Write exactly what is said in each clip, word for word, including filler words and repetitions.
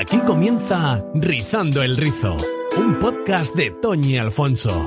Aquí comienza Rizando el Rizo, un podcast de Toñi Alfonso.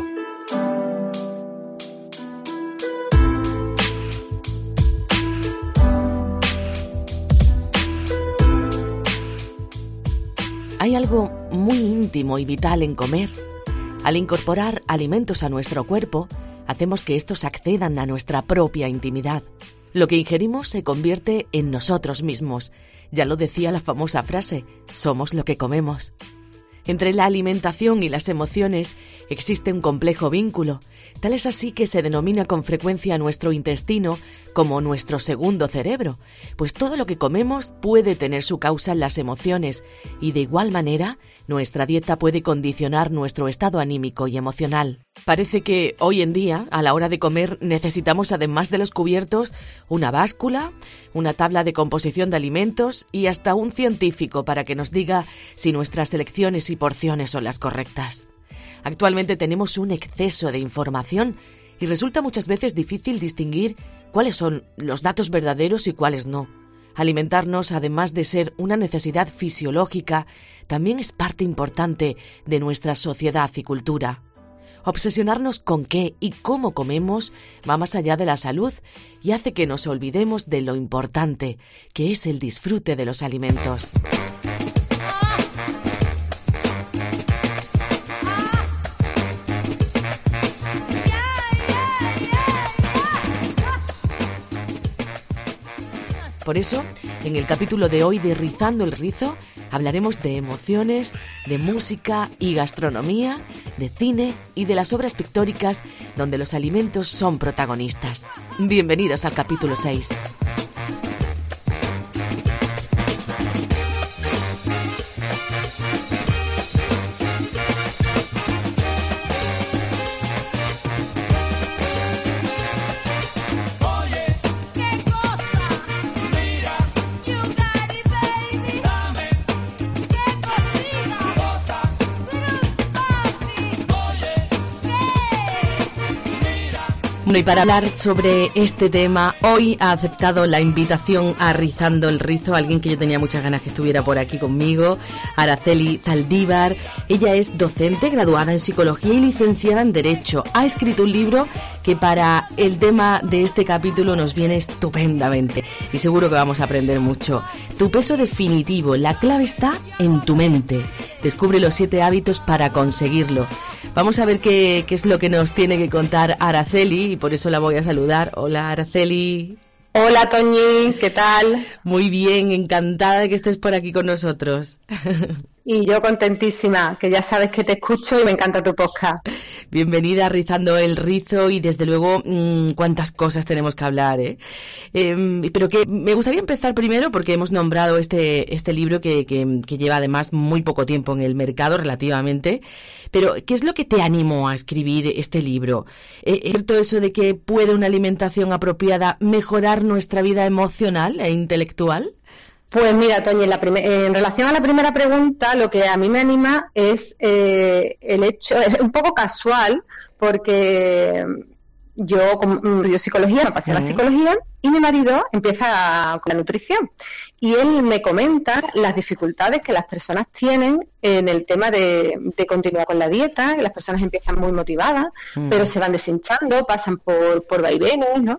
Hay algo muy íntimo y vital en comer. Al incorporar alimentos a nuestro cuerpo, hacemos que estos accedan a nuestra propia intimidad. Lo que ingerimos se convierte en nosotros mismos. Ya lo decía la famosa frase, somos lo que comemos. Entre la alimentación y las emociones existe un complejo vínculo. Tal es así que se denomina con frecuencia nuestro intestino como nuestro segundo cerebro, pues todo lo que comemos puede tener su causa en las emociones y de igual manera nuestra dieta puede condicionar nuestro estado anímico y emocional. Parece que hoy en día, a la hora de comer, necesitamos además de los cubiertos una báscula, una tabla de composición de alimentos y hasta un científico para que nos diga si nuestras elecciones y porciones son las correctas. Actualmente tenemos un exceso de información y resulta muchas veces difícil distinguir cuáles son los datos verdaderos y cuáles no. Alimentarnos, además de ser una necesidad fisiológica, también es parte importante de nuestra sociedad y cultura. Obsesionarnos con qué y cómo comemos va más allá de la salud y hace que nos olvidemos de lo importante, que es el disfrute de los alimentos. Por eso, en el capítulo de hoy de Rizando el Rizo, hablaremos de emociones, de música y gastronomía, de cine y de las obras pictóricas donde los alimentos son protagonistas. Bienvenidos al capítulo seis. Y para hablar sobre este tema, hoy ha aceptado la invitación a Rizando el Rizo, alguien que yo tenía muchas ganas que estuviera por aquí conmigo, Araceli Zaldívar. Ella es docente, graduada en Psicología y licenciada en Derecho. Ha escrito un libro que para el tema de este capítulo nos viene estupendamente y seguro que vamos a aprender mucho. Tu peso definitivo, la clave está en tu mente. Descubre los siete hábitos para conseguirlo. Vamos a ver qué, qué es lo que nos tiene que contar Araceli y por eso la voy a saludar. Hola, Araceli. Hola, Toñi, ¿qué tal? Muy bien, encantada de que estés por aquí con nosotros. Y yo contentísima, que ya sabes que te escucho y me encanta tu podcast. Bienvenida a Rizando el Rizo y desde luego mmm, cuántas cosas tenemos que hablar, ¿eh? eh pero que me gustaría empezar primero porque hemos nombrado este este libro que, que, que lleva además muy poco tiempo en el mercado relativamente. Pero ¿qué es lo que te animó a escribir este libro? ¿Es cierto eso de que puede una alimentación apropiada mejorar nuestra vida emocional e intelectual? Pues mira, Toñi, en, la prim- en relación a la primera pregunta, lo que a mí me anima es eh, el hecho, es un poco casual, porque yo yo psicología, me apasiona la psicología, y mi marido empieza con la nutrición. Y él me comenta las dificultades que las personas tienen en el tema de, de continuar con la dieta, que las personas empiezan muy motivadas, mm. pero se van deshinchando, pasan por, por vaivenes, ¿no?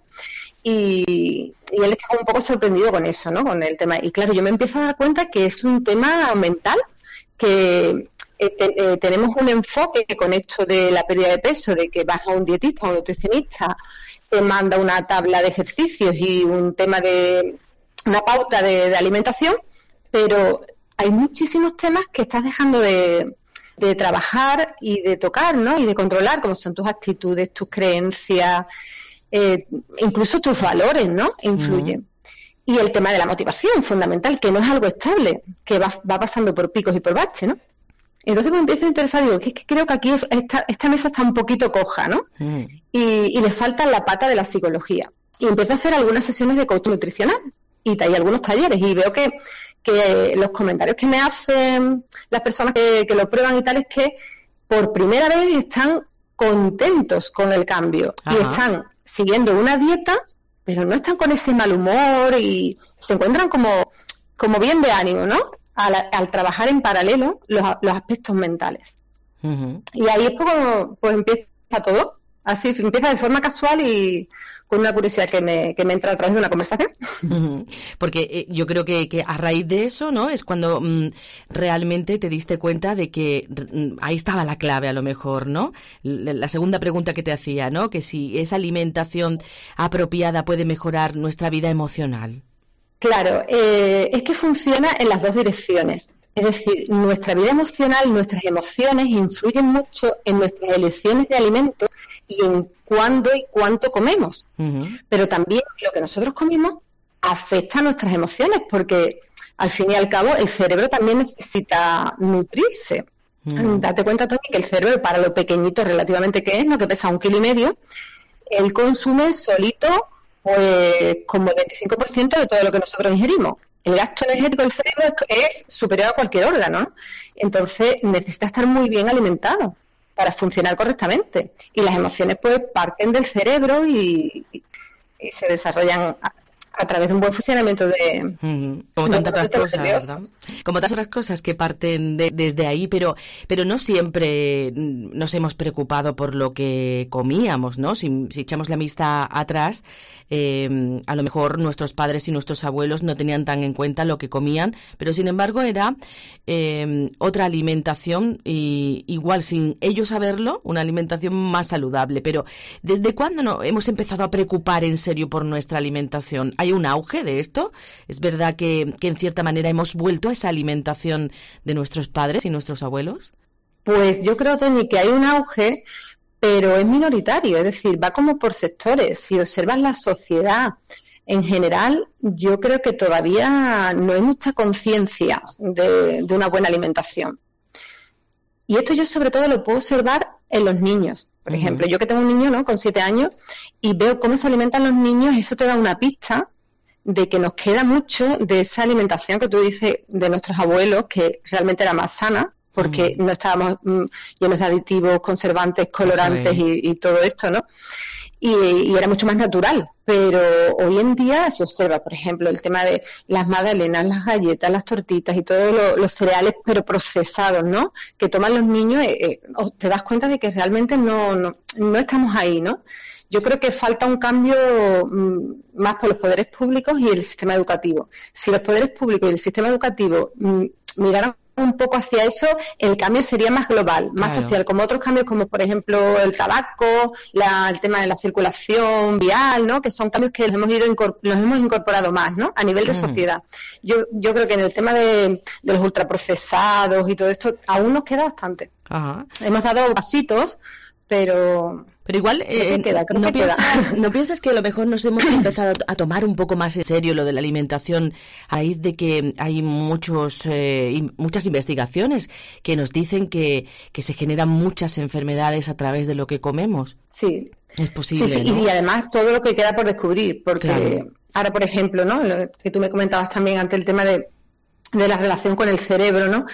Y, y él está un poco sorprendido con eso, ¿no? Con el tema. Y claro, yo me empiezo a dar cuenta que es un tema mental, que eh, te, eh, tenemos un enfoque con esto de la pérdida de peso, de que vas a un dietista o un nutricionista, te manda una tabla de ejercicios y un tema de una pauta de, de alimentación, pero hay muchísimos temas que estás dejando de, de trabajar y de tocar, ¿no? Y de controlar, como son tus actitudes, tus creencias, Eh, incluso tus valores, ¿no? Influyen. Uh-huh. Y el tema de la motivación, fundamental, que no es algo estable, que va, va pasando por picos y por baches, ¿no? Entonces me empiezo a interesar, digo, que, que creo que aquí esta, esta mesa está un poquito coja, ¿no? Uh-huh. Y, y le falta la pata de la psicología. Y empiezo a hacer algunas sesiones de coaching nutricional y hay algunos talleres y veo que, que los comentarios que me hacen las personas que, que lo prueban y tal es que por primera vez están contentos con el cambio. Ajá. Y están siguiendo una dieta, pero no están con ese mal humor y se encuentran como, como bien de ánimo, ¿no? al, al trabajar en paralelo los, los aspectos mentales. Uh-huh. Y ahí es como pues empieza todo, así empieza de forma casual y con una curiosidad que me, que me entra a través de una conversación. Uh-huh. Porque eh, yo creo que, que a raíz de eso, ¿no? Es cuando mm, realmente te diste cuenta de que mm, ahí estaba la clave a lo mejor, ¿no? La, la segunda pregunta que te hacía, ¿no? Que si esa alimentación apropiada puede mejorar nuestra vida emocional. Claro, eh, es que funciona en las dos direcciones. Es decir, nuestra vida emocional, nuestras emociones influyen mucho en nuestras elecciones de alimentos y en cuándo y cuánto comemos. Uh-huh. Pero también lo que nosotros comemos afecta a nuestras emociones, porque al fin y al cabo el cerebro también necesita nutrirse. Uh-huh. Date cuenta, Tony, que el cerebro, para lo pequeñito relativamente que es, ¿no? Que pesa un kilo y medio, él consume solito pues como el veinticinco por ciento de todo lo que nosotros ingerimos. El gasto energético del cerebro es superior a cualquier órgano, ¿no? Entonces necesita estar muy bien alimentado para funcionar correctamente. Y las emociones pues parten del cerebro y, y se desarrollan a, a través de un buen funcionamiento de... Uh-huh. Como tantas otras cosas, ¿verdad? Como tantas otras cosas que parten de, desde ahí, pero pero no siempre nos hemos preocupado por lo que comíamos, ¿no? Si, si echamos la vista atrás, eh, a lo mejor nuestros padres y nuestros abuelos no tenían tan en cuenta lo que comían, pero sin embargo era eh, otra alimentación, y igual sin ellos saberlo, una alimentación más saludable. Pero ¿desde cuándo no hemos empezado a preocupar en serio por nuestra alimentación? ¿Hay un auge de esto? ¿Es verdad que, que en cierta manera hemos vuelto a esa alimentación de nuestros padres y nuestros abuelos? Pues yo creo, Toñi, que hay un auge, pero es minoritario, es decir, va como por sectores. Si observas la sociedad en general, yo creo que todavía no hay mucha conciencia de, de una buena alimentación. Y esto yo sobre todo lo puedo observar en los niños. Por uh-huh. ejemplo, yo que tengo un niño, ¿no?, con siete años, y veo cómo se alimentan los niños, eso te da una pista de que nos queda mucho de esa alimentación que tú dices de nuestros abuelos, que realmente era más sana, porque uh-huh. no estábamos mm, llenos de aditivos, conservantes, colorantes y, y todo esto, ¿no? Y, y era mucho más natural. Pero hoy en día se observa, por ejemplo, el tema de las magdalenas, las galletas, las tortitas y todos lo, los cereales, pero procesados, ¿no?, que toman los niños, eh, eh, te das cuenta de que realmente no, no, no estamos ahí, ¿no? Yo creo que falta un cambio mmm, más por los poderes públicos y el sistema educativo. Si los poderes públicos y el sistema educativo mmm, miraran un poco hacia eso, el cambio sería más global, más claro. social, como otros cambios como por ejemplo el tabaco, la, el tema de la circulación vial, ¿no?, que son cambios que los hemos ido incorpor- los hemos incorporado más, ¿no?, a nivel de mm. sociedad. Yo yo creo que en el tema de, de los ultraprocesados y todo esto aún nos queda bastante. Ajá. Hemos dado pasitos, pero... Pero igual, eh, queda, ¿no, piensa, ¿no piensas que a lo mejor nos hemos empezado a tomar un poco más en serio lo de la alimentación a raíz de que hay muchos eh, muchas investigaciones que nos dicen que, que se generan muchas enfermedades a través de lo que comemos? Sí. Es posible, sí, sí. ¿no? Y además todo lo que queda por descubrir, porque claro. ahora, por ejemplo, ¿no?, lo que tú me comentabas también ante el tema de, de la relación con el cerebro, ¿no?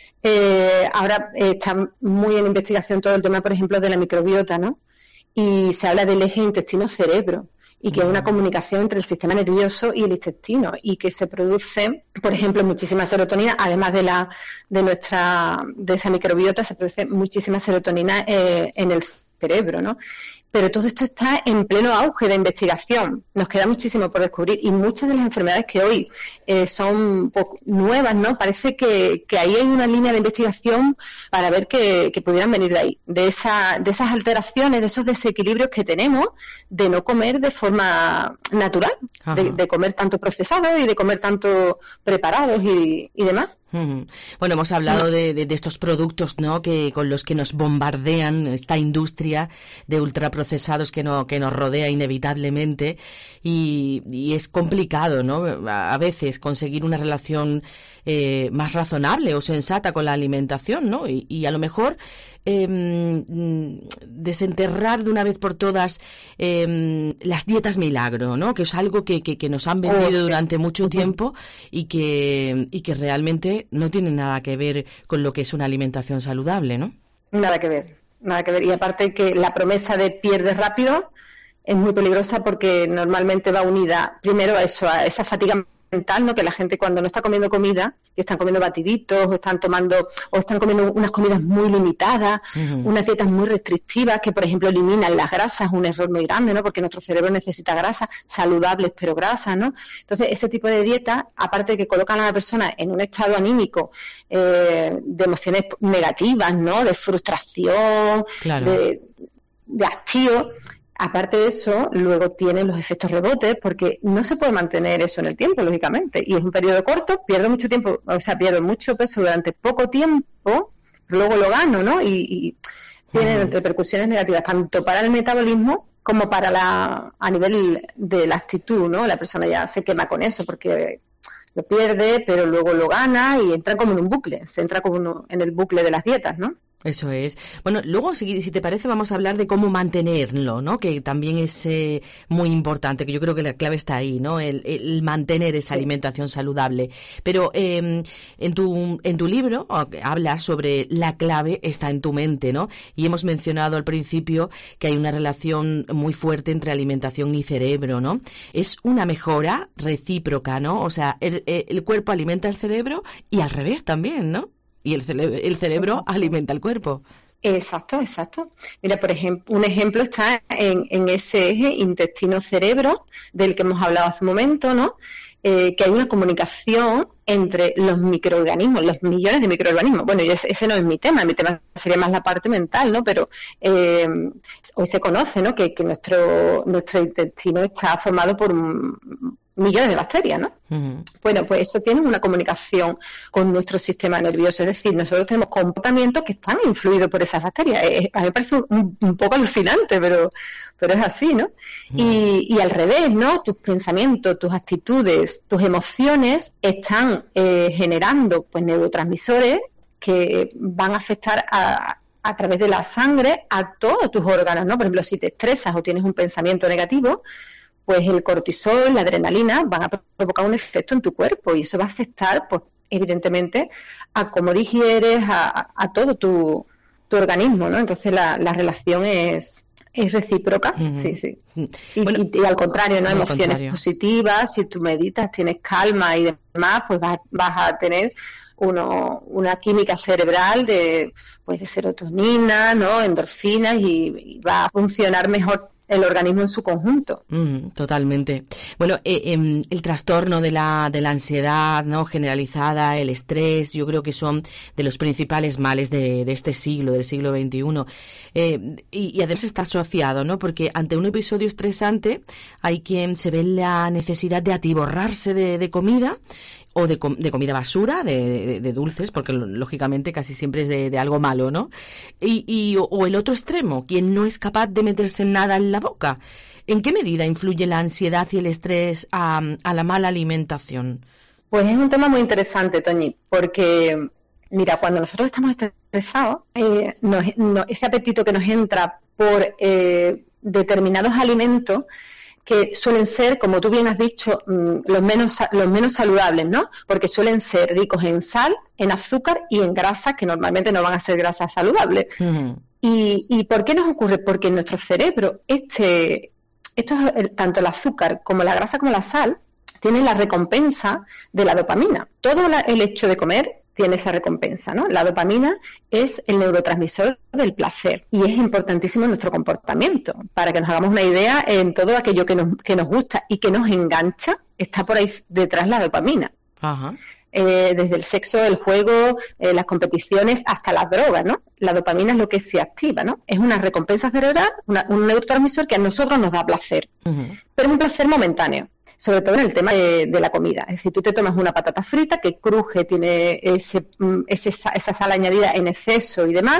Eh, ahora eh, está muy en investigación todo el tema, por ejemplo, de la microbiota, ¿no? Y se habla del eje intestino-cerebro y que hay una comunicación entre el sistema nervioso y el intestino y que se produce, por ejemplo, muchísima serotonina, además de la de nuestra de esa microbiota se produce muchísima serotonina eh, en el cerebro, ¿no? Pero todo esto está en pleno auge de investigación. Nos queda muchísimo por descubrir y muchas de las enfermedades que hoy eh, son pues, nuevas, ¿no? Parece que, que ahí hay una línea de investigación para ver que, que pudieran venir de ahí, de, esa, de esas alteraciones, de esos desequilibrios que tenemos de no comer de forma natural, de, de comer tanto procesado y de comer tanto preparados y, y demás. Bueno, hemos hablado de, de, de estos productos, ¿no?, que con los que nos bombardean esta industria de ultraprocesados que no que nos rodea inevitablemente y, y es complicado, ¿no?, a veces conseguir una relación eh, más razonable o sensata con la alimentación, ¿no? Y, y a lo mejor eh, desenterrar de una vez por todas eh, las dietas milagro, ¿no?, que es algo que, que, que nos han vendido oh, sí. durante mucho tiempo y que y que realmente no tiene nada que ver con lo que es una alimentación saludable, ¿no? Nada que ver, nada que ver. Y aparte que la promesa de pierdes rápido es muy peligrosa porque normalmente va unida primero a eso, a esa fatiga mental, ¿no? Que la gente cuando no está comiendo comida, que están comiendo batiditos, o están tomando, o están comiendo unas comidas muy limitadas, uh-huh. unas dietas muy restrictivas, que por ejemplo eliminan las grasas, un error muy grande, ¿no? Porque nuestro cerebro necesita grasas saludables, pero grasas, ¿no? Entonces, ese tipo de dieta, aparte de que colocan a la persona en un estado anímico eh, de emociones negativas, ¿no? De frustración, claro. de, de hastío. Aparte de eso, luego tienen los efectos rebotes, porque no se puede mantener eso en el tiempo, lógicamente, y es un periodo corto, pierdo mucho tiempo, o sea, pierdo mucho peso durante poco tiempo, luego lo gano, ¿no? Y, y tienen uh-huh. repercusiones negativas tanto para el metabolismo como para la a nivel de la actitud, ¿no? La persona ya se quema con eso porque lo pierde, pero luego lo gana y entra como en un bucle, se entra como uno, en el bucle de las dietas, ¿no? Eso es. Bueno, luego, si, si te parece, vamos a hablar de cómo mantenerlo, ¿no? Que también es eh, muy importante, que yo creo que la clave está ahí, ¿no? El, el mantener esa sí. alimentación saludable. Pero eh, en tu en tu libro hablas sobre la clave está en tu mente, ¿no? Y hemos mencionado al principio que hay una relación muy fuerte entre alimentación y cerebro, ¿no? Es una mejora recíproca, ¿no? O sea, el, el cuerpo alimenta el cerebro y al revés también, ¿no? Y el cerebro, el cerebro exacto. alimenta el cuerpo. Exacto, exacto. Mira, por ejemplo, un ejemplo está en, en ese eje intestino-cerebro del que hemos hablado hace un momento, ¿no? Eh, que hay una comunicación entre los microorganismos, los millones de microorganismos. Bueno, y ese, ese no es mi tema, mi tema sería más la parte mental, ¿no? Pero eh, hoy se conoce, ¿no? Que, que nuestro nuestro intestino está formado por un, millones de bacterias, ¿no? Uh-huh. Bueno, pues eso tiene una comunicación con nuestro sistema nervioso, es decir, nosotros tenemos comportamientos que están influidos por esas bacterias. Eh, a mí me parece un, un poco alucinante, pero, pero es así, ¿no? Uh-huh. Y, y al revés, ¿no? Tus pensamientos, tus actitudes, tus emociones están eh, generando pues neurotransmisores que van a afectar a a través de la sangre a todos tus órganos, ¿no? Por ejemplo, si te estresas o tienes un pensamiento negativo, pues el cortisol, la adrenalina van a provocar un efecto en tu cuerpo y eso va a afectar, pues evidentemente, a cómo digieres, a, a todo tu, tu organismo, ¿no? Entonces la, la relación es, es recíproca, uh-huh. sí, sí. Y, bueno, y, y al contrario, ¿no? Emociones contrario. positivas, si tú meditas, tienes calma y demás, pues vas, vas a tener uno, una química cerebral de, pues de serotonina, ¿no? Endorfinas y, y va a funcionar mejor el organismo en su conjunto. Mm, totalmente. Bueno, eh, eh, el trastorno de la de la ansiedad, ¿no? Generalizada, el estrés, yo creo que son de los principales males de, de este siglo, del siglo veintiuno. Eh, y, y además está asociado, ¿no? Porque ante un episodio estresante hay quien se ve la necesidad de atiborrarse de, de comida o de, com- de comida basura, de, de, de dulces, porque lógicamente casi siempre es de, de algo malo, ¿no? Y, y o, o el otro extremo, quien no es capaz de meterse nada en la boca. ¿En qué medida influye la ansiedad y el estrés a, a la mala alimentación? Pues es un tema muy interesante, Toñi, porque, mira, cuando nosotros estamos estresados, eh, nos, no, ese apetito que nos entra por eh, determinados alimentos, que suelen ser, como tú bien has dicho, los menos los menos saludables, ¿no? Porque suelen ser ricos en sal, en azúcar y en grasas, que normalmente no van a ser grasas saludables. Uh-huh. ¿Y, ¿Y por qué nos ocurre? Porque en nuestro cerebro, este, esto es el, tanto el azúcar como la grasa como la sal, tienen la recompensa de la dopamina. Todo la, el hecho de comer tiene esa recompensa, ¿no? La dopamina es el neurotransmisor del placer y es importantísimo en nuestro comportamiento. Para que nos hagamos una idea, en todo aquello que nos, que nos gusta y que nos engancha, está por ahí detrás la dopamina. Ajá. Eh, desde el sexo, el juego, eh, las competiciones, hasta las drogas, ¿no? La dopamina es lo que se activa, ¿no? Es una recompensa cerebral, una, un neurotransmisor que a nosotros nos da placer, uh-huh. pero un placer momentáneo. Sobre todo en el tema de, de la comida. Es decir, tú te tomas una patata frita que cruje, tiene ese, ese, esa sal añadida en exceso y demás,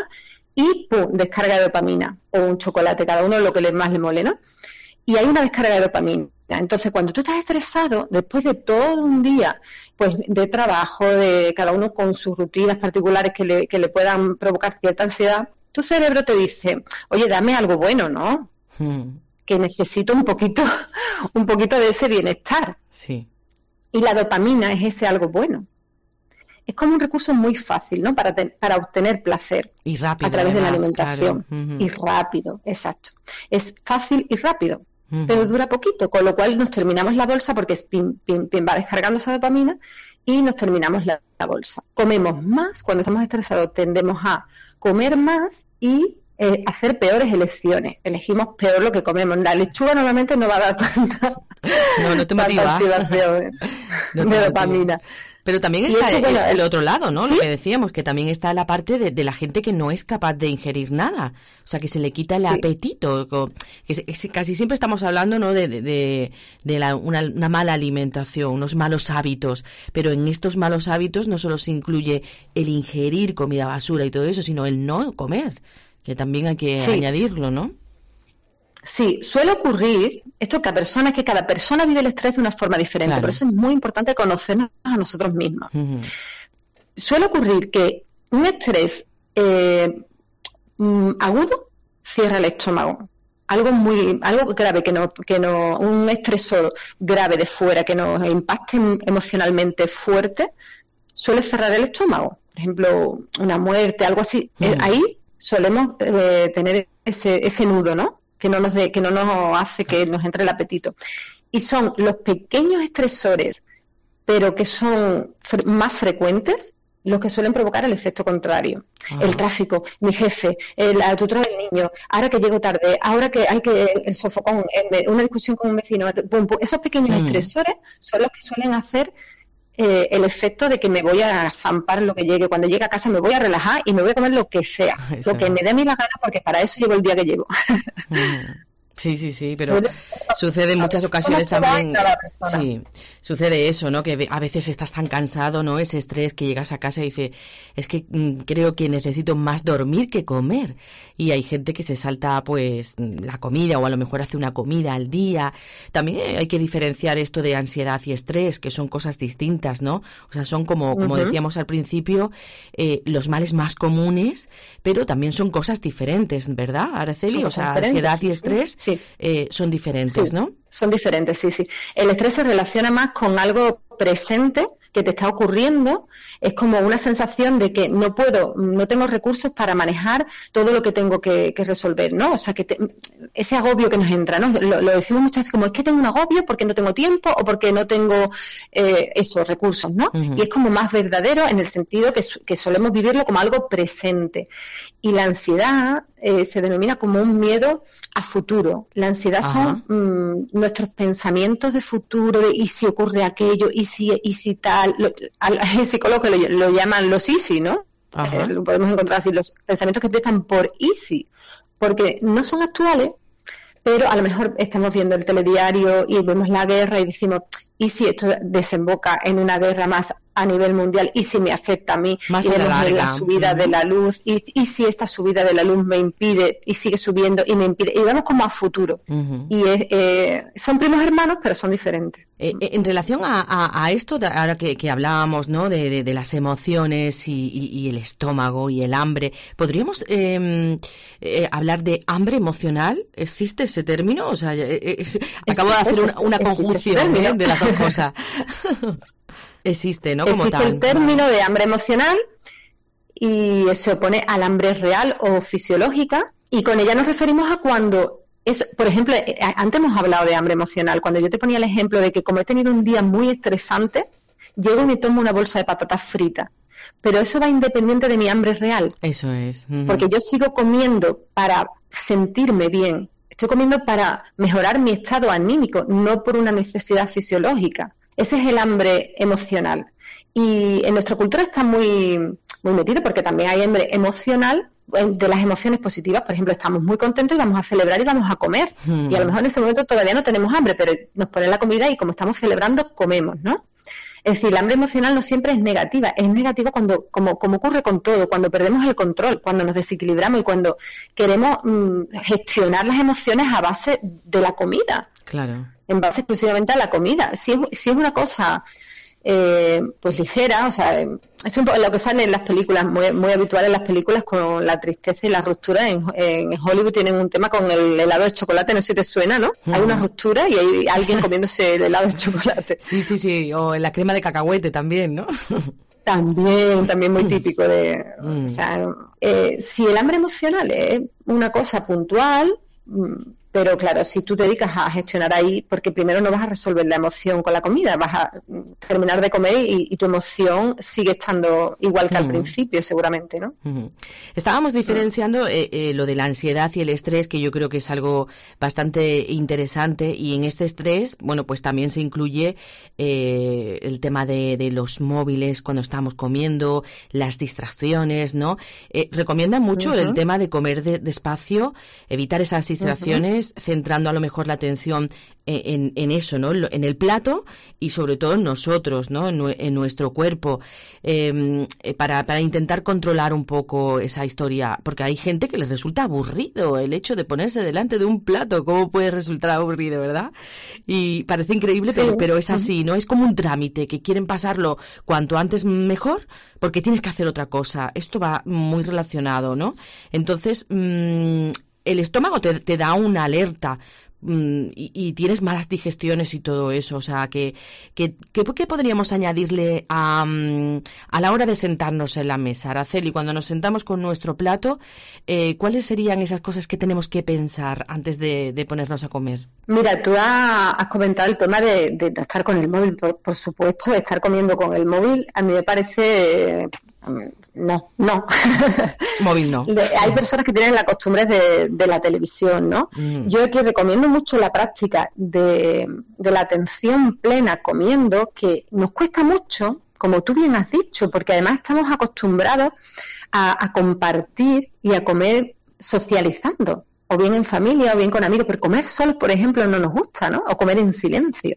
y ¡pum!, descarga de dopamina. O un chocolate, cada uno lo que le, más le mole, ¿no? Y hay una descarga de dopamina. Entonces, cuando tú estás estresado, después de todo un día pues de trabajo, de cada uno con sus rutinas particulares que le, que le puedan provocar cierta ansiedad, tu cerebro te dice, oye, dame algo bueno, ¿no? Hmm. que necesito un poquito, un poquito de ese bienestar. Sí. Y la dopamina es ese algo bueno. Es como un recurso muy fácil, ¿no? Para, te, para obtener placer. Y rápido. A través además, de la alimentación. Claro. Uh-huh. Y rápido, exacto. Es fácil y rápido. uh-huh. pero dura poquito, con lo cual nos terminamos la bolsa porque es pim, pim, pim, va descargando esa dopamina y nos terminamos la, la bolsa. Comemos más, cuando estamos estresados tendemos a comer más y eh, hacer peores elecciones. Elegimos peor lo que comemos. La lechuga normalmente no va a dar tanta, no, no te motiva. activación no te de motiva. dopamina. Pero también está eso, el, bueno, el otro lado, ¿no? ¿sí? Lo que decíamos, que también está la parte de, de la gente que no es capaz de ingerir nada. O sea, que se le quita el sí. apetito. Que se, que casi siempre estamos hablando, ¿no? De, de, de la, una, una mala alimentación, unos malos hábitos. Pero en estos malos hábitos no solo se incluye el ingerir comida basura y todo eso, sino el no comer, que también hay que sí. añadirlo, ¿no? Sí, suele ocurrir esto que a personas, que cada persona vive el estrés de una forma diferente, claro. por eso es muy importante conocernos a nosotros mismos. Uh-huh. Suele ocurrir que un estrés eh, agudo cierra el estómago. Algo muy, algo grave que no, que no, un estresor grave de fuera que nos impacte emocionalmente fuerte, suele cerrar el estómago. Por ejemplo, una muerte, algo así. Uh-huh. Eh, ahí solemos eh, tener ese, ese nudo, ¿no? que no nos de, que no nos hace que nos entre el apetito. Y son los pequeños estresores, pero que son fre- más frecuentes, los que suelen provocar el efecto contrario. Uh-huh. El tráfico, mi jefe, el, la tutora del niño, ahora que llego tarde, ahora que hay que el sofocón, el, una discusión con un vecino, pum, pum. Esos pequeños uh-huh. estresores son los que suelen hacer Eh, el efecto de que me voy a zampar lo que llegue. Cuando llegue a casa me voy a relajar y me voy a comer lo que sea, eso. Lo que me dé a mí la gana, porque para eso llevo el día que llevo. Sí, sí, sí, pero sucede en muchas ocasiones también. Sí, sucede eso, ¿no? Que a veces estás tan cansado, ¿no? Ese estrés que llegas a casa y dices, es que mm, creo que necesito más dormir que comer. Y hay gente que se salta, pues, la comida, o a lo mejor hace una comida al día. También hay que diferenciar esto de ansiedad y estrés, que son cosas distintas, ¿no? O sea, son como, como uh-huh. decíamos al principio, eh, los males más comunes, pero también son cosas diferentes, ¿verdad, Araceli? O sea, ansiedad y estrés. Sí. Sí. Eh, son diferentes, sí, ¿no? Son diferentes, sí, sí. El estrés se relaciona más con algo presente que te está ocurriendo. Es como una sensación de que no puedo, no tengo recursos para manejar todo lo que tengo que, que resolver, ¿no? O sea, que te, ese agobio que nos entra, ¿no? Lo, lo decimos muchas veces como, es que tengo un agobio porque no tengo tiempo o porque no tengo eh, esos recursos, ¿no? Uh-huh. Y es como más verdadero en el sentido que, que solemos vivirlo como algo presente. Y la ansiedad eh, se denomina como un miedo a futuro. La ansiedad uh-huh. son mmm, nuestros pensamientos de futuro, de y si ocurre aquello, y si, y si tal. Lo, al, el psicólogo que lo, lo llaman los easy, ¿no? Eh, lo podemos encontrar así, los pensamientos que empiezan por easy, porque no son actuales, pero a lo mejor estamos viendo el telediario y vemos la guerra y decimos, ¿y si esto desemboca en una guerra más a nivel mundial? ¿Y si me afecta a mí? Más y vemos la, la subida uh-huh. de la luz, ¿Y, ¿y si esta subida de la luz me impide y sigue subiendo y me impide? Y vamos como a futuro. Uh-huh. Y es, eh, son primos hermanos, pero son diferentes. Eh, en relación a, a, a esto, ahora que, que hablábamos, ¿no? de, de, de las emociones y, y, y el estómago y el hambre, ¿podríamos eh, eh, hablar de hambre emocional? ¿Existe ese término? O sea, es, acabo de hacer una, una conjunción ¿eh? de las dos cosas. Existe, ¿no? Como Existe tal. el término de hambre emocional y se opone al hambre real o fisiológica, y con ella nos referimos a cuando es, por ejemplo, antes hemos hablado de hambre emocional, cuando yo te ponía el ejemplo de que como he tenido un día muy estresante, llego y me tomo una bolsa de patatas fritas, pero eso va independiente de mi hambre real. Eso es. Uh-huh. Porque yo sigo comiendo para sentirme bien, estoy comiendo para mejorar mi estado anímico, no por una necesidad fisiológica. Ese es el hambre emocional. Y en nuestra cultura está muy, muy metido, porque también hay hambre emocional de las emociones positivas. Por ejemplo, estamos muy contentos y vamos a celebrar y vamos a comer. Hmm. Y a lo mejor en ese momento todavía no tenemos hambre, pero nos ponen la comida y como estamos celebrando, comemos, ¿no? Es decir, la hambre emocional no siempre es negativa. Es negativa cuando, como, como ocurre con todo, cuando perdemos el control, cuando nos desequilibramos y cuando queremos mmm, gestionar las emociones a base de la comida. Claro. En base exclusivamente a la comida. Si es, si es una cosa eh, pues ligera, o sea, esto es un poco lo que sale en las películas, muy, muy habitual en las películas, con la tristeza y la ruptura. En, en Hollywood tienen un tema con el helado de chocolate, no sé si te suena, ¿no? Uh-huh. Hay una ruptura y hay alguien comiéndose el helado de chocolate. Sí, sí, sí, o la crema de cacahuete también, ¿no? También, también muy típico de... Mm. O sea, eh, si el hambre emocional es una cosa puntual... Pero claro, si tú te dedicas a gestionar ahí, porque primero no vas a resolver la emoción con la comida, vas a terminar de comer y, y tu emoción sigue estando igual que uh-huh. al principio, seguramente, ¿no? Uh-huh. Estábamos diferenciando eh, eh, lo de la ansiedad y el estrés, que yo creo que es algo bastante interesante, y en este estrés, bueno, pues también se incluye eh, el tema de, de los móviles cuando estamos comiendo, las distracciones, ¿no? Eh, recomiendan mucho uh-huh. el tema de comer de, despacio, evitar esas distracciones, uh-huh. centrando a lo mejor la atención en, en eso, ¿no? En el plato y sobre todo en nosotros, ¿no? En, en nuestro cuerpo, eh, para, para intentar controlar un poco esa historia, porque hay gente que les resulta aburrido el hecho de ponerse delante de un plato. ¿Cómo puede resultar aburrido, verdad? Y parece increíble, sí. pero, pero es así, ¿no? Es como un trámite que quieren pasarlo cuanto antes mejor, porque tienes que hacer otra cosa. Esto va muy relacionado, ¿no? Entonces, mmm, el estómago te, te da una alerta mmm, y, y tienes malas digestiones y todo eso. O sea, que, que, que ¿qué podríamos añadirle a, um, a la hora de sentarnos en la mesa, Araceli? Cuando nos sentamos con nuestro plato, eh, ¿cuáles serían esas cosas que tenemos que pensar antes de, de ponernos a comer? Mira, tú has, has comentado el tema de, de no estar con el móvil, por, por supuesto, estar comiendo con el móvil, a mí me parece... Eh, No, no. Móvil no. Hay personas que tienen la costumbre de, de la televisión, ¿no? Mm. Yo aquí recomiendo mucho la práctica de, de la atención plena comiendo, que nos cuesta mucho, como tú bien has dicho, porque además estamos acostumbrados a, a compartir y a comer socializando, o bien en familia o bien con amigos, pero comer solos, por ejemplo, no nos gusta, ¿no? O comer en silencio.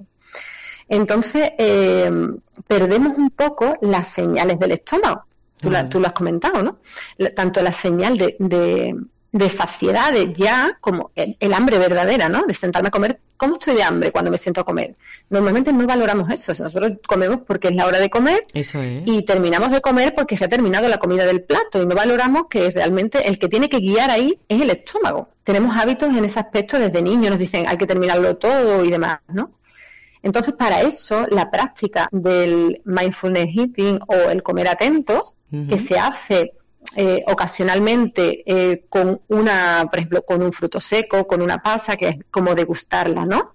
Entonces, eh, perdemos un poco las señales del estómago. Tú, la, tú lo has comentado, ¿no? Tanto la señal de, de, de saciedad, de ya, como el, el hambre verdadera, ¿no? De sentarme a comer. ¿Cómo estoy de hambre cuando me siento a comer? Normalmente no valoramos eso. Nosotros comemos porque es la hora de comer. Eso es. Y terminamos de comer porque se ha terminado la comida del plato. Y no valoramos que realmente el que tiene que guiar ahí es el estómago. Tenemos hábitos en ese aspecto desde niños. Nos dicen hay que terminarlo todo y demás, ¿no? Entonces, para eso, la práctica del mindfulness eating o el comer atentos, uh-huh. que se hace eh, ocasionalmente eh, con una, por ejemplo, con un fruto seco, con una pasa, que es como degustarla, ¿no?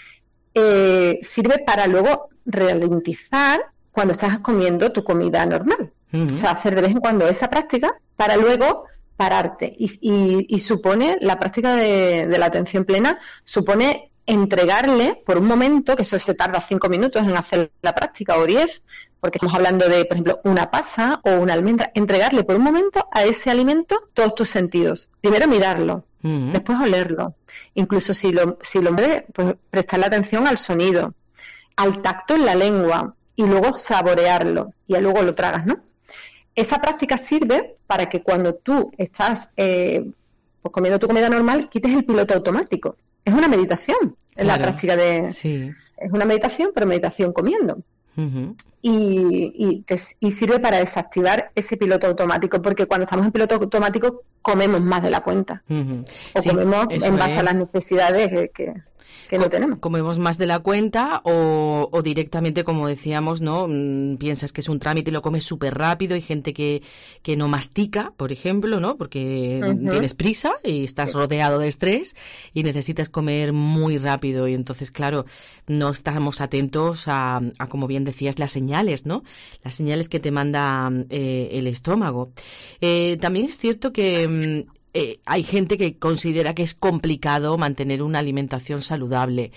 Eh, sirve para luego ralentizar cuando estás comiendo tu comida normal. Uh-huh. O sea, hacer de vez en cuando esa práctica para luego pararte. Y, y, y supone, la práctica de, de la atención plena, supone entregarle por un momento, que eso se tarda cinco minutos en hacer la práctica o diez, porque estamos hablando de, por ejemplo, una pasa o una almendra, entregarle por un momento a ese alimento todos tus sentidos. Primero mirarlo, uh-huh. después olerlo, incluso si lo, si lo mueves, pues prestarle atención al sonido, al tacto en la lengua y luego saborearlo y luego lo tragas, ¿no? Esa práctica sirve para que cuando tú estás eh, pues comiendo tu comida normal, quites el piloto automático. Es una meditación, es claro. la práctica de... Sí. Es una meditación, pero meditación comiendo. Uh-huh. Y, y, te, y sirve para desactivar ese piloto automático, porque cuando estamos en piloto automático comemos más de la cuenta. Uh-huh. O sí, comemos en base es. a las necesidades que... que que no tenemos. Comemos más de la cuenta o, o directamente, como decíamos, ¿no? Mm, piensas que es un trámite y lo comes súper rápido. Hay gente que, que no mastica, por ejemplo, ¿no? Porque uh-huh. tienes prisa y estás sí. rodeado de estrés y necesitas comer muy rápido. Y entonces, claro, no estamos atentos a, a como bien decías, las señales, ¿no? Las señales que te manda eh, el estómago. Eh, también es cierto que... Eh, hay gente que considera que es complicado mantener una alimentación saludable.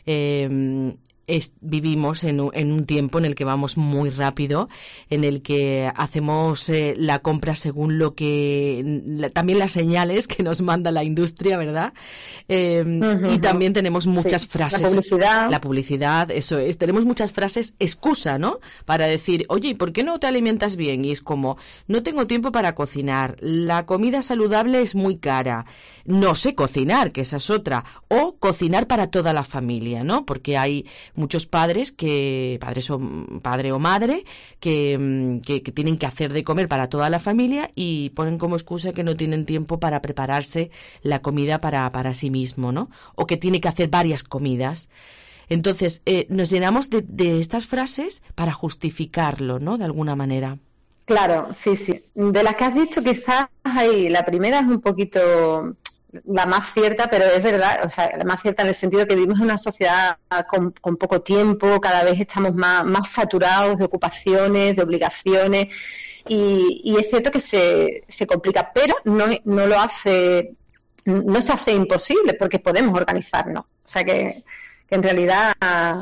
Eh, es, vivimos en un, en un tiempo en el que vamos muy rápido, en el que hacemos eh, la compra según lo que... La, también las señales que nos manda la industria, ¿verdad? Eh, uh-huh. Y también tenemos muchas sí. frases... La publicidad. La publicidad, eso es. Tenemos muchas frases excusa, ¿no? Para decir, oye, ¿y por qué no te alimentas bien? Y es como, no tengo tiempo para cocinar, la comida saludable es muy cara, no sé cocinar, que esa es otra, o cocinar para toda la familia, ¿no? Porque hay muchos padres que, padres o padre o madre, que, que, que tienen que hacer de comer para toda la familia y ponen como excusa que no tienen tiempo para prepararse la comida para, para sí mismo, ¿no? O que tiene que hacer varias comidas. Entonces, eh, nos llenamos de, de estas frases para justificarlo, ¿no? De alguna manera. Claro, sí, sí. De las que has dicho, quizás hay, la primera es un poquito la más cierta, pero es verdad, o sea, la más cierta en el sentido que vivimos en una sociedad con, con poco tiempo, cada vez estamos más, más saturados de ocupaciones, de obligaciones, y, y es cierto que se, se complica, pero no, no lo hace, no se hace imposible, porque podemos organizarnos, o sea que, que en realidad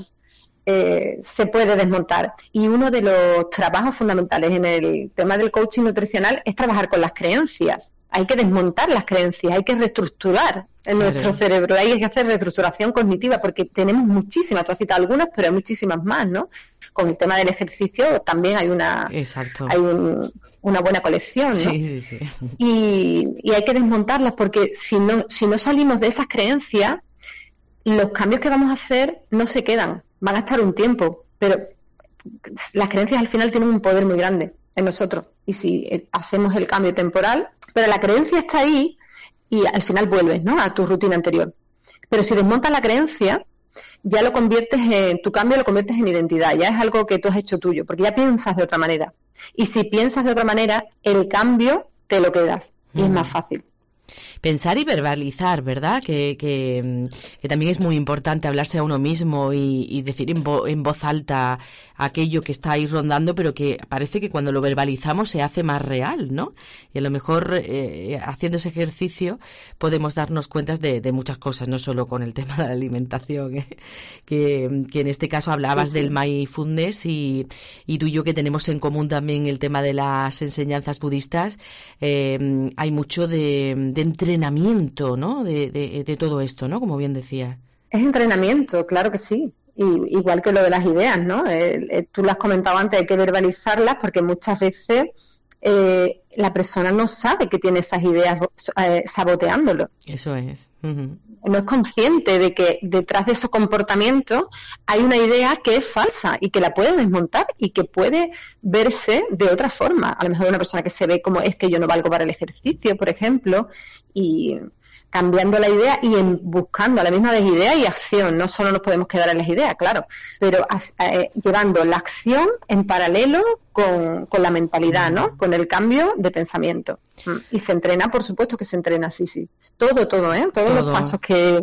eh, se puede desmontar. Y uno de los trabajos fundamentales en el tema del coaching nutricional es trabajar con las creencias. Hay que desmontar las creencias, hay que reestructurar en claro. nuestro cerebro, hay que hacer reestructuración cognitiva, porque tenemos muchísimas, tú has citado algunas, pero hay muchísimas más, ¿no? Con el tema del ejercicio también hay una Exacto. hay un, una buena colección, ¿no? Sí, sí, sí. Y, y hay que desmontarlas, porque si no, si no salimos de esas creencias, los cambios que vamos a hacer no se quedan, van a estar un tiempo, pero las creencias al final tienen un poder muy grande en nosotros, y si hacemos el cambio temporal, pero la creencia está ahí y al final vuelves, ¿no?, a tu rutina anterior. Pero si desmontas la creencia, ya lo conviertes en, tu cambio lo conviertes en identidad, ya es algo que tú has hecho tuyo, porque ya piensas de otra manera. Y si piensas de otra manera, el cambio te lo quedas y mm. es más fácil. Pensar y verbalizar, ¿verdad? Que, que, que también es muy importante hablarse a uno mismo y, y decir en, vo, en voz alta aquello que está ahí rondando, pero que parece que cuando lo verbalizamos se hace más real, ¿no? Y a lo mejor eh, haciendo ese ejercicio podemos darnos cuenta de, de muchas cosas, no solo con el tema de la alimentación, ¿eh? que, que en este caso hablabas sí, sí. del mindfulness y, y tú y yo que tenemos en común también el tema de las enseñanzas budistas, eh, hay mucho de, de entrenamiento, ¿no? De, de, de todo esto, ¿no? Como bien decía. Es entrenamiento, claro que sí. Y, igual que lo de las ideas, ¿no? Eh, eh, tú lo has comentado antes, hay que verbalizarlas porque muchas veces eh, la persona no sabe que tiene esas ideas eh, saboteándolo. Eso es. Uh-huh. No es consciente de que detrás de esos comportamientos hay una idea que es falsa y que la puede desmontar y que puede verse de otra forma. A lo mejor una persona que se ve como es que yo no valgo para el ejercicio, por ejemplo, y cambiando la idea y en, buscando a la misma vez idea y acción. No solo nos podemos quedar en las ideas, claro, pero eh, llevando la acción en paralelo con, con la mentalidad, ¿no? Con el cambio de pensamiento. Y se entrena, por supuesto que se entrena, sí, sí. Todo, todo, ¿eh? Todos todo. los pasos que...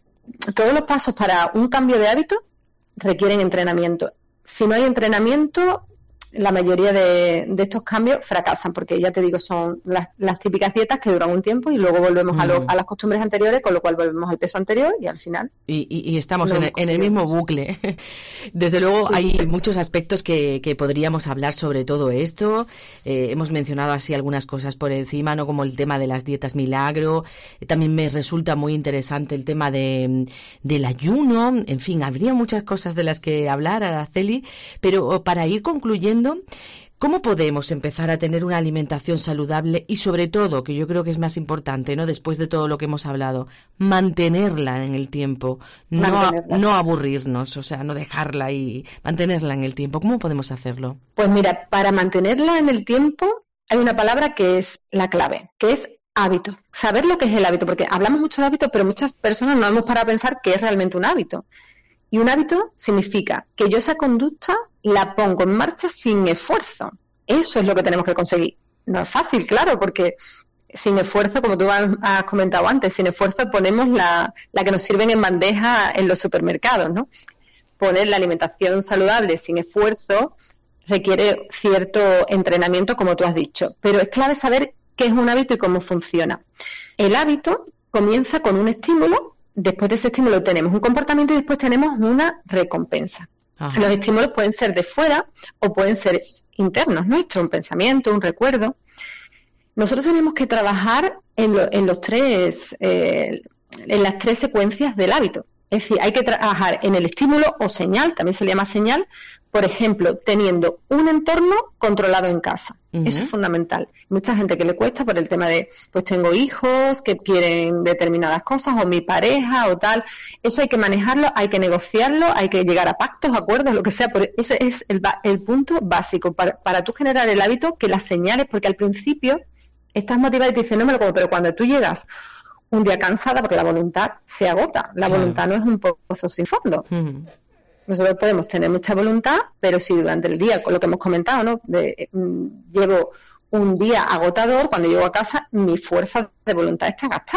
Todos los pasos para un cambio de hábito requieren entrenamiento. Si no hay entrenamiento, la mayoría de, de estos cambios fracasan, porque ya te digo, son las, las típicas dietas que duran un tiempo y luego volvemos mm. a, lo, a las costumbres anteriores, con lo cual volvemos al peso anterior y al final... Y, y, y estamos no en, el, en el mismo bucle. Desde luego sí. hay muchos aspectos que, que podríamos hablar sobre todo esto. Eh, hemos mencionado así algunas cosas por encima, ¿no? Como el tema de las dietas milagro. También me resulta muy interesante el tema de del ayuno. En fin, habría muchas cosas de las que hablar, Araceli, pero para ir concluyendo, ¿cómo podemos empezar a tener una alimentación saludable y sobre todo, que yo creo que es más importante, ¿no? Después de todo lo que hemos hablado, mantenerla en el tiempo, no, no aburrirnos, o sea, no dejarla y mantenerla en el tiempo? ¿Cómo podemos hacerlo? Pues mira, para mantenerla en el tiempo hay una palabra que es la clave, que es hábito. Saber lo que es el hábito, porque hablamos mucho de hábitos, pero muchas personas no hemos parado a pensar qué es realmente un hábito. Y un hábito significa que yo esa conducta la pongo en marcha sin esfuerzo. Eso es lo que tenemos que conseguir. No es fácil, claro, porque sin esfuerzo, como tú has comentado antes, sin esfuerzo ponemos la, la que nos sirven en bandeja en los supermercados, ¿no? Poner la alimentación saludable sin esfuerzo requiere cierto entrenamiento, como tú has dicho. Pero es clave saber qué es un hábito y cómo funciona. El hábito comienza con un estímulo. Después de ese estímulo tenemos un comportamiento y después tenemos una recompensa. Ajá. Los estímulos pueden ser de fuera o pueden ser internos nuestros, un pensamiento, un recuerdo. Nosotros tenemos que trabajar en, lo, en los tres, eh, en las tres secuencias del hábito. Es decir, hay que trabajar en el estímulo o señal, también se le llama señal, por ejemplo, teniendo un entorno controlado en casa. Uh-huh. Eso es fundamental. Mucha gente que le cuesta por el tema de, pues tengo hijos que quieren determinadas cosas, o mi pareja, o tal. Eso hay que manejarlo, hay que negociarlo, hay que llegar a pactos, acuerdos, lo que sea. Pero eso es el, el punto básico para, para tú generar el hábito, que las señales, porque al principio estás motivado y te dices, no me lo como, pero cuando tú llegas un día cansada, porque la voluntad se agota, la claro. voluntad no es un pozo sin fondo. Uh-huh. Nosotros podemos tener mucha voluntad, pero si durante el día, con lo que hemos comentado, ¿no? De, mm, llevo un día agotador, cuando llego a casa, mi fuerza de voluntad está gastada.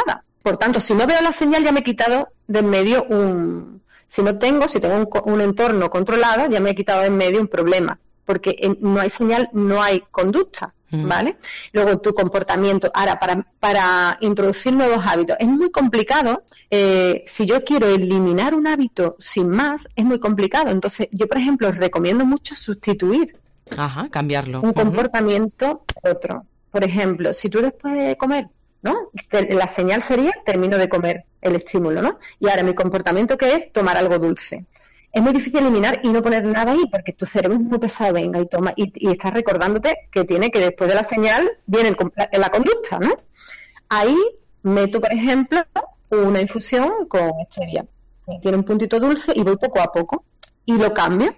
Por tanto, si no veo la señal, ya me he quitado de en medio un... Si no tengo, si tengo un, un entorno controlado, ya me he quitado de en medio un problema. Porque en, no hay señal, no hay conducta, ¿vale? Mm. Luego, tu comportamiento. Ahora, para, para introducir nuevos hábitos, es muy complicado. Eh, si yo quiero eliminar un hábito sin más, es muy complicado. Entonces, yo, por ejemplo, os recomiendo mucho sustituir. Ajá, cambiarlo. Un uh-huh. comportamiento por otro. Por ejemplo, si tú después de comer, ¿no? La señal sería, termino de comer, el estímulo, ¿no? Y ahora, mi comportamiento, ¿qué es? Tomar algo dulce. Es muy difícil eliminar y no poner nada ahí, porque tu cerebro es muy pesado, venga, y toma, y, y estás recordándote que tiene que después de la señal viene el, la, la conducta, ¿no? Ahí meto, por ejemplo, una infusión con stevia. Tiene un puntito dulce y voy poco a poco y lo cambio.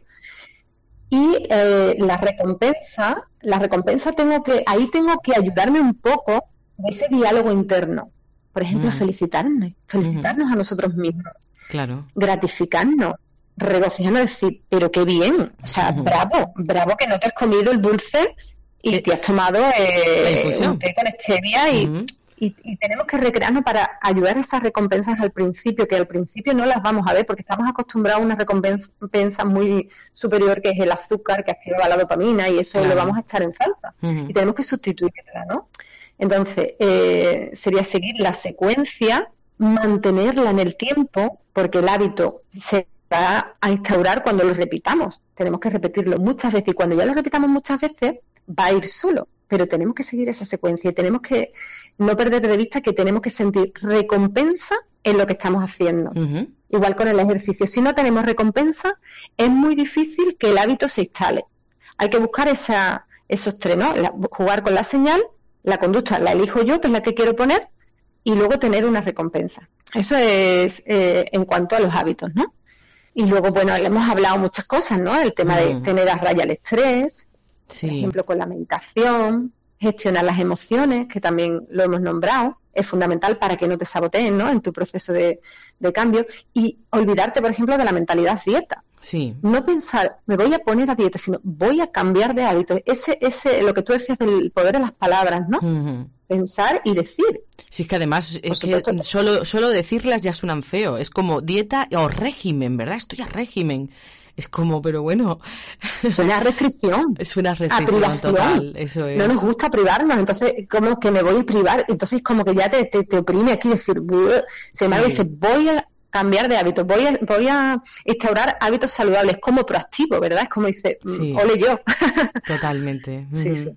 Y eh, la recompensa, la recompensa tengo que, ahí tengo que ayudarme un poco de ese diálogo interno. Por ejemplo, mm. felicitarnos, felicitarnos mm. a nosotros mismos. Claro. Gratificarnos, regocijarnos, decir, pero qué bien, o sea, mm. bravo, bravo que no te has comido el dulce y te has tomado eh, un té con stevia y, mm. y, y tenemos que recrearnos para ayudar a esas recompensas al principio, que al principio no las vamos a ver porque estamos acostumbrados a una recompensa muy superior, que es el azúcar, que activa la dopamina, y eso claro. lo vamos a echar en falta. Mm. Y tenemos que sustituirla, ¿no? Entonces, eh, sería seguir la secuencia, mantenerla en el tiempo, porque el hábito se va a instaurar cuando lo repitamos. Tenemos que repetirlo muchas veces, y cuando ya lo repitamos muchas veces, va a ir solo. Pero tenemos que seguir esa secuencia y tenemos que no perder de vista que tenemos que sentir recompensa en lo que estamos haciendo. Uh-huh. Igual con el ejercicio. Si no tenemos recompensa, es muy difícil que el hábito se instale. Hay que buscar esa, esos tres, ¿no? La, jugar con la señal, la conducta la elijo yo, que es la que quiero poner, y luego tener una recompensa. Eso es eh, en cuanto a los hábitos, ¿no? Y luego, bueno, le hemos hablado muchas cosas, ¿no? El tema uh-huh. de tener a raya el estrés, sí. por ejemplo, con la meditación, gestionar las emociones, que también lo hemos nombrado, es fundamental para que no te saboteen, ¿no? En tu proceso de, de cambio. Y olvidarte, por ejemplo, de la mentalidad dieta. Sí. No pensar, me voy a poner a dieta, sino voy a cambiar de hábitos. Ese, ese, lo que tú decías del poder de las palabras, ¿no? Uh-huh. Pensar y decir. Sí, es que además es que solo, solo decirlas ya suenan feo. Es como dieta o régimen, ¿verdad? Estoy a régimen. Es como, pero bueno. Suena a restricción. Suena a restricción a total, eso es. No nos gusta privarnos, entonces como que me voy a privar, entonces como que ya te, te, te oprime aquí decir, sin embargo, sí. dices, voy a cambiar de hábitos, voy a, voy a instaurar hábitos saludables, como proactivo, ¿verdad? Es como dice, sí. ole yo. Totalmente. sí, mm. sí.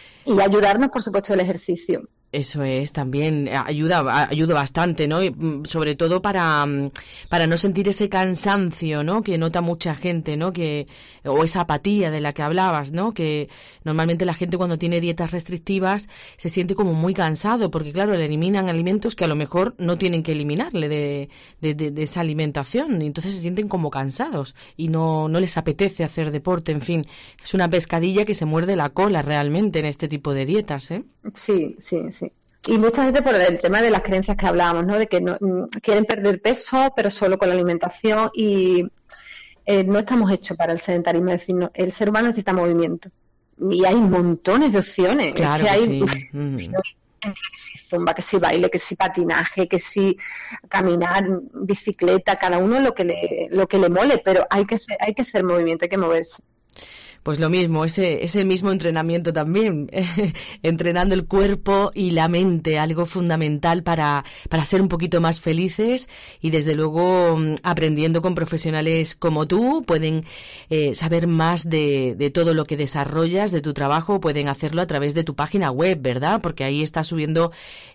Y ayudarnos, por supuesto, el ejercicio. Eso es, también ayuda ayuda bastante, ¿no? Y sobre todo para, para no sentir ese cansancio, ¿no? Que nota mucha gente, ¿no? Que o esa apatía de la que hablabas, ¿no? Que normalmente la gente cuando tiene dietas restrictivas se siente como muy cansado, porque claro, le eliminan alimentos que a lo mejor no tienen que eliminarle de, de, de, de esa alimentación, y entonces se sienten como cansados y no, no les apetece hacer deporte, en fin. Es una pescadilla que se muerde la cola realmente en este tipo de dietas, ¿eh? Sí, sí, sí. Y mucha gente por el tema de las creencias que hablábamos, ¿no? De que no, quieren perder peso, pero solo con la alimentación, y eh, no estamos hechos para el sedentarismo. Es decir, no, el ser humano necesita movimiento. Y hay montones de opciones. Claro es que, que hay, sí. uf, Mm. que si zumba, que si baile, que si patinaje, que si caminar, bicicleta, cada uno lo que le, lo que le mole, pero hay que hacer, hay que hacer movimiento, hay que moverse. Pues lo mismo, ese, ese mismo entrenamiento también, entrenando el cuerpo y la mente, algo fundamental para, para ser un poquito más felices, y desde luego aprendiendo con profesionales como tú, pueden eh, saber más de, de todo lo que desarrollas, de tu trabajo, pueden hacerlo a través de tu página web, ¿verdad? Porque ahí estás subiendo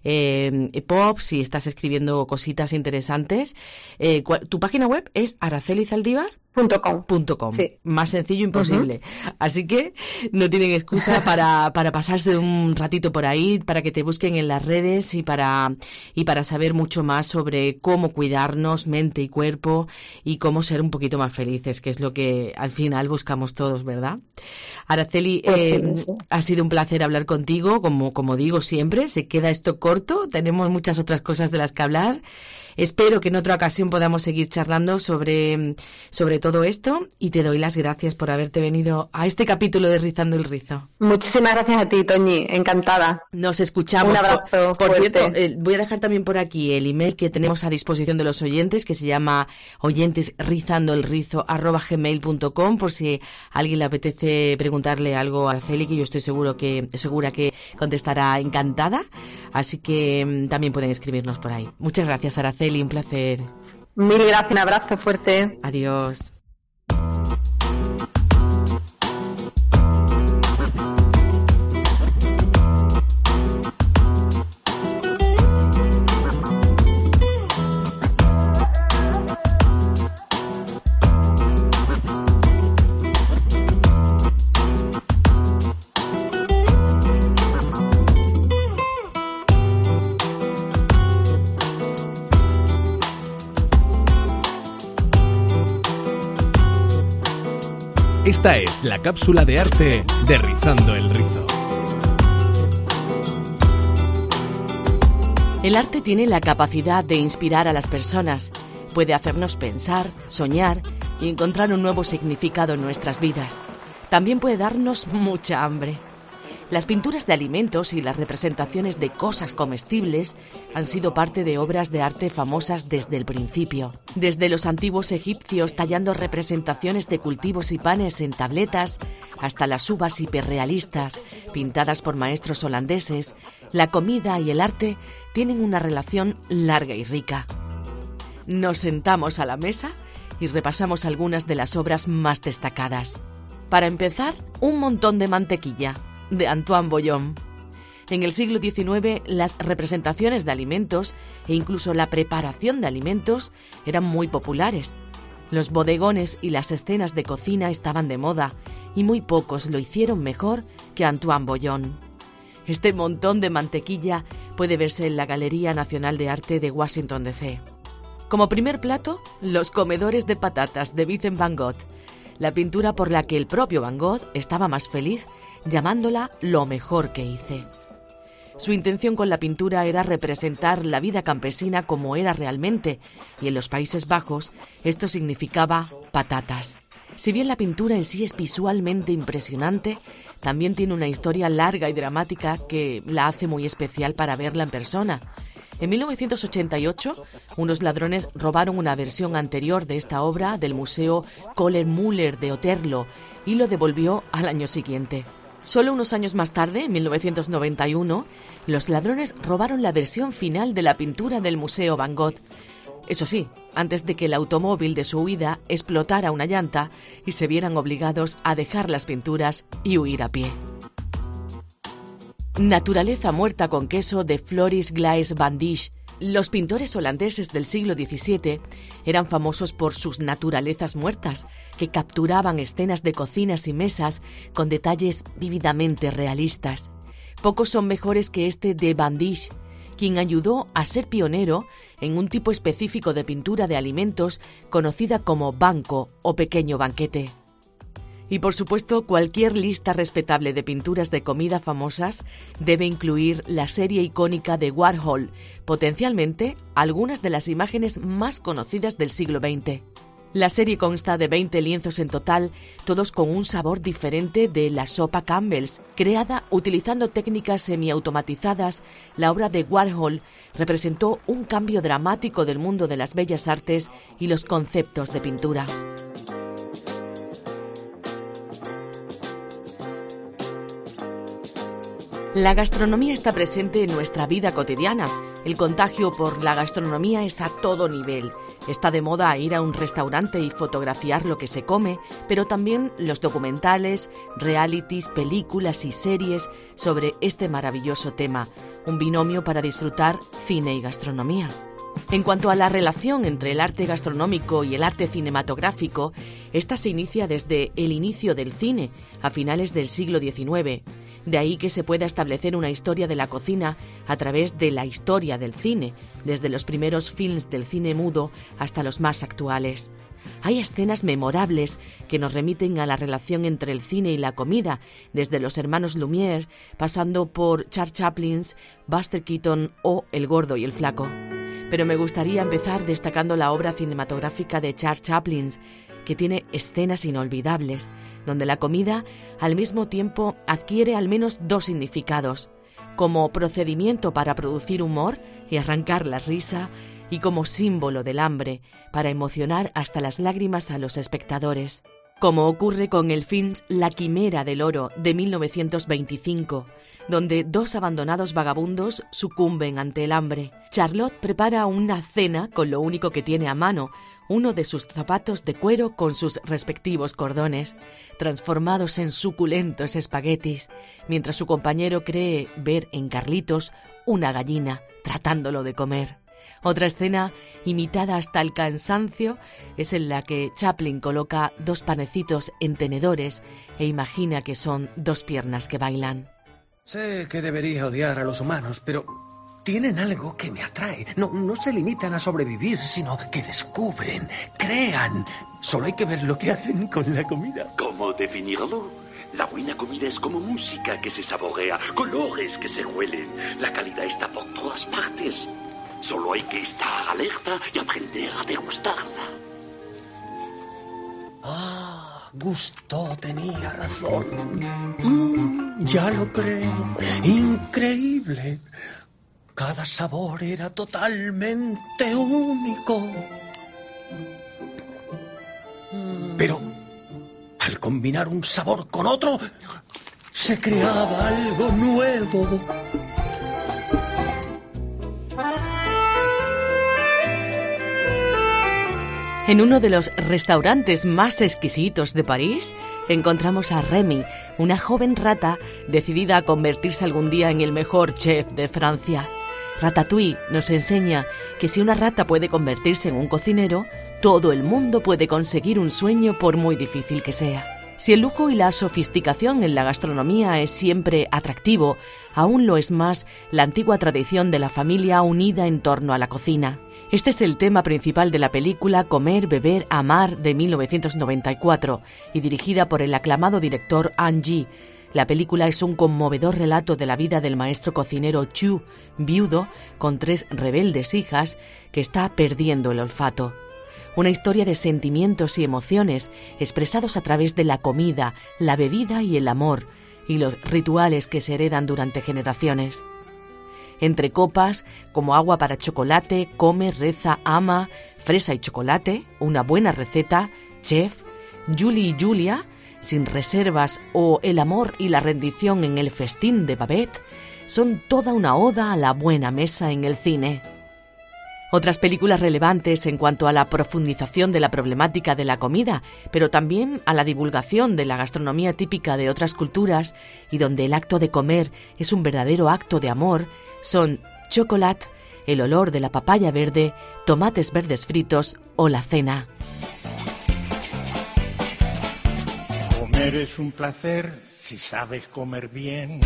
eh, pops y estás escribiendo cositas interesantes. Eh, ¿Tu página web es Araceli Zaldívar? Punto com. Punto com. Sí. Más sencillo imposible. Uh-huh. Así que no tienen excusa para, para pasarse un ratito por ahí, para que te busquen en las redes y para, y para saber mucho más sobre cómo cuidarnos, mente y cuerpo, y cómo ser un poquito más felices, que es lo que al final buscamos todos, ¿verdad? Araceli, pues eh, sí, sí. ha sido un placer hablar contigo, como, como digo siempre, se queda esto corto, tenemos muchas otras cosas de las que hablar. Espero que en otra ocasión podamos seguir charlando sobre, sobre todo esto y te doy las gracias por haberte venido a este capítulo de Rizando el Rizo. Muchísimas gracias a ti, Toñi, encantada. Nos escuchamos. Un abrazo. Por, por fuerte. cierto, eh, voy a dejar también por aquí el email que tenemos a disposición de los oyentes, que se llama oyentesrizandoelrizo arroba gmail punto com, por si a alguien le apetece preguntarle algo a Araceli, que yo estoy seguro que segura que contestará encantada. Así que mmm, también pueden escribirnos por ahí. Muchas gracias, Araceli, un placer. Mil gracias, un abrazo fuerte. Adiós. Esta es la cápsula de arte de Rizando el Rizo. El arte tiene la capacidad de inspirar a las personas. Puede hacernos pensar, soñar y encontrar un nuevo significado en nuestras vidas. También puede darnos mucha hambre. Las pinturas de alimentos y las representaciones de cosas comestibles han sido parte de obras de arte famosas desde el principio. Desde los antiguos egipcios tallando representaciones de cultivos y panes en tabletas, hasta las uvas hiperrealistas pintadas por maestros holandeses, la comida y el arte tienen una relación larga y rica. Nos sentamos a la mesa y repasamos algunas de las obras más destacadas. Para empezar, Un montón de mantequilla, de Antoine Bollon. En el siglo diecinueve, las representaciones de alimentos e incluso la preparación de alimentos eran muy populares. Los bodegones y las escenas de cocina estaban de moda y muy pocos lo hicieron mejor que Antoine Bollon. Este montón de mantequilla puede verse en la Galería Nacional de Arte de Washington, D C Como primer plato, Los comedores de patatas, de Vincent van Gogh, la pintura por la que el propio Van Gogh estaba más feliz, llamándola lo mejor que hice. Su intención con la pintura era representar la vida campesina como era realmente, y en los Países Bajos esto significaba patatas. Si bien la pintura en sí es visualmente impresionante, también tiene una historia larga y dramática que la hace muy especial para verla en persona. En mil novecientos ochenta y ocho, unos ladrones robaron una versión anterior de esta obra del Museo Kohler-Müller de Oterlo y lo devolvió al año siguiente. Solo unos años más tarde, en mil novecientos noventa y uno, los ladrones robaron la versión final de la pintura del Museo Van Gogh. Eso sí, antes de que el automóvil de su huida explotara una llanta y se vieran obligados a dejar las pinturas y huir a pie. Naturaleza muerta con queso, de Floris Glaes van Dijk. Los pintores holandeses del siglo diecisiete eran famosos por sus naturalezas muertas, que capturaban escenas de cocinas y mesas con detalles vívidamente realistas. Pocos son mejores que este de Van Dijk, quien ayudó a ser pionero en un tipo específico de pintura de alimentos conocida como banco o pequeño banquete. Y por supuesto, cualquier lista respetable de pinturas de comida famosas debe incluir la serie icónica de Warhol, potencialmente algunas de las imágenes más conocidas del siglo veinte. La serie consta de veinte lienzos en total, todos con un sabor diferente de la sopa Campbell's. Creada utilizando técnicas semiautomatizadas, la obra de Warhol representó un cambio dramático del mundo de las bellas artes y los conceptos de pintura. La gastronomía está presente en nuestra vida cotidiana. El contagio por la gastronomía es a todo nivel. Está de moda ir a un restaurante y fotografiar lo que se come, pero también los documentales, realities, películas y series sobre este maravilloso tema, un binomio para disfrutar cine y gastronomía. En cuanto a la relación entre el arte gastronómico y el arte cinematográfico, esta se inicia desde el inicio del cine, a finales del siglo diecinueve. De ahí que se pueda establecer una historia de la cocina a través de la historia del cine, desde los primeros films del cine mudo hasta los más actuales. Hay escenas memorables que nos remiten a la relación entre el cine y la comida, desde los hermanos Lumière, pasando por Charles Chaplin, Buster Keaton o El Gordo y el Flaco. pero me gustaría empezar destacando la obra cinematográfica de Charles Chaplin, que tiene escenas inolvidables, donde la comida al mismo tiempo adquiere al menos dos significados, como procedimiento para producir humor y arrancar la risa, y como símbolo del hambre, para emocionar hasta las lágrimas a los espectadores. Como ocurre con el film La Quimera del Oro de mil novecientos veinticinco, donde dos abandonados vagabundos sucumben ante el hambre. Charlotte prepara una cena con lo único que tiene a mano, uno de sus zapatos de cuero con sus respectivos cordones, transformados en suculentos espaguetis, mientras su compañero cree ver en Carlitos una gallina tratándolo de comer. Otra escena, imitada hasta el cansancio, es en la que Chaplin coloca dos panecitos en tenedores e imagina que son dos piernas que bailan. Sé que debería odiar a los humanos, pero tienen algo que me atrae. No, no se limitan a sobrevivir, sino que descubren, crean. Solo hay que ver lo que hacen con la comida. ¿Cómo definirlo? La buena comida es como música que se saborea, colores que se huelen. La calidad está por todas partes. Solo hay que estar alerta y aprender a degustarla. Ah, Gusteau tenía razón. Mm, ya lo creo. Increíble. Cada sabor era totalmente único. Pero al combinar un sabor con otro, se creaba algo nuevo. En uno de los restaurantes más exquisitos de París, encontramos a Remy, una joven rata decidida a convertirse algún día en el mejor chef de Francia. Ratatouille nos enseña que si una rata puede convertirse en un cocinero, todo el mundo puede conseguir un sueño por muy difícil que sea. Si el lujo y la sofisticación en la gastronomía es siempre atractivo, aún lo es más la antigua tradición de la familia unida en torno a la cocina. Este es el tema principal de la película Comer, Beber, Amar de mil novecientos noventa y cuatro y dirigida por el aclamado director Ang Lee. La película es un conmovedor relato de la vida del maestro cocinero Chu, viudo con tres rebeldes hijas, que está perdiendo el olfato. Una historia de sentimientos y emociones expresados a través de la comida, la bebida y el amor, y los rituales que se heredan durante generaciones. Entre copas, como agua para chocolate, come, reza, ama, fresa y chocolate, una buena receta, chef, Julie y Julia, sin reservas o el amor y la rendición en el festín de Babette, son toda una oda a la buena mesa en el cine. Otras películas relevantes en cuanto a la profundización de la problemática de la comida, pero también a la divulgación de la gastronomía típica de otras culturas y donde el acto de comer es un verdadero acto de amor, son Chocolat, El olor de la papaya verde, Tomates verdes fritos o La cena. Comer es un placer si sabes comer bien.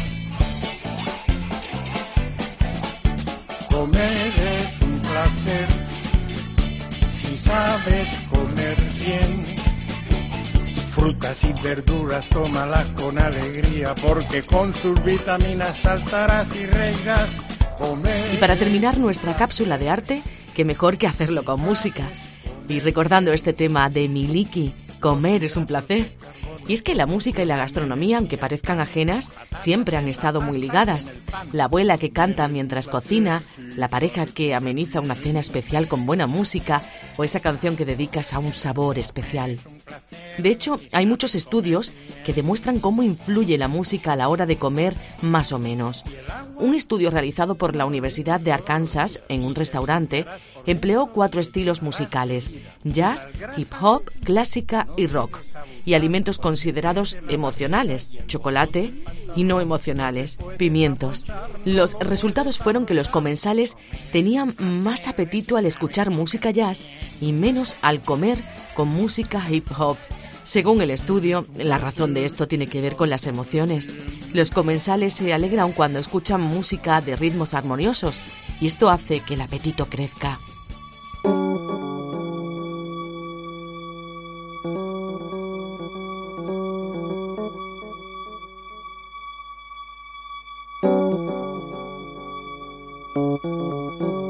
Comer es un placer si sabes comer bien. Frutas y verduras, tómalas con alegría, porque con sus vitaminas saltarás y reirás. Comer. Y para terminar nuestra cápsula de arte, qué mejor que hacerlo con música. Y recordando este tema de Miliki, Comer es un placer. Y es que la música y la gastronomía, aunque parezcan ajenas, siempre han estado muy ligadas. La abuela que canta mientras cocina, la pareja que ameniza una cena especial con buena música o esa canción que dedicas a un sabor especial. De hecho, hay muchos estudios que demuestran cómo influye la música a la hora de comer más o menos. Un estudio realizado por la Universidad de Arkansas en un restaurante empleó cuatro estilos musicales: jazz, hip hop, clásica y rock, y alimentos considerados emocionales, chocolate, y no emocionales, pimientos. Los resultados fueron que los comensales tenían más apetito al escuchar música jazz y menos al comer con música hip hop. Según el estudio, la razón de esto tiene que ver con las emociones. Los comensales se alegran cuando escuchan música de ritmos armoniosos y esto hace que el apetito crezca.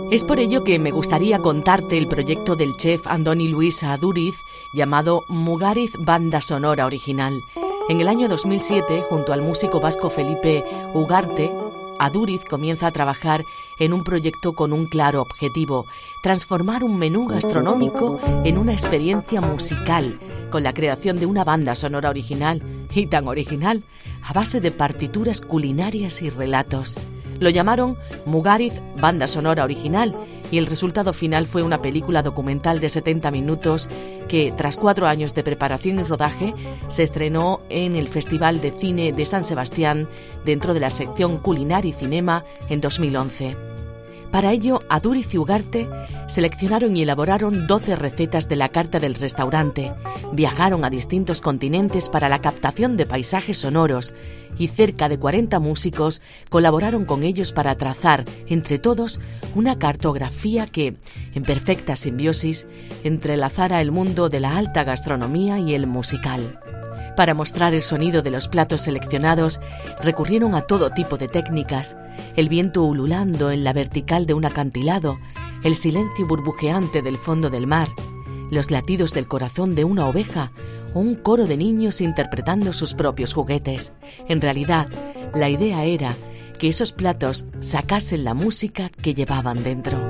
Es por ello que me gustaría contarte el proyecto del chef Andoni Luis Aduriz llamado Mugariz Banda Sonora Original. En el año dos mil siete, junto al músico vasco Felipe Ugarte, Aduriz comienza a trabajar en un proyecto con un claro objetivo: transformar un menú gastronómico en una experiencia musical, con la creación de una banda sonora original, y tan original, a base de partituras culinarias y relatos. Lo llamaron Mugariz Banda Sonora Original y el resultado final fue una película documental de setenta minutos que, tras cuatro años de preparación y rodaje, se estrenó en el Festival de Cine de San Sebastián dentro de la sección Culinaria y Cinema en dos mil once. Para ello, Aduriz y Ugarte seleccionaron y elaboraron doce recetas de la carta del restaurante, viajaron a distintos continentes para la captación de paisajes sonoros y cerca de cuarenta músicos colaboraron con ellos para trazar, entre todos, una cartografía que, en perfecta simbiosis, entrelazara el mundo de la alta gastronomía y el musical. Para mostrar el sonido de los platos seleccionados, recurrieron a todo tipo de técnicas: el viento ululando en la vertical de un acantilado, el silencio burbujeante del fondo del mar, los latidos del corazón de una oveja o un coro de niños interpretando sus propios juguetes. En realidad, la idea era que esos platos sacasen la música que llevaban dentro.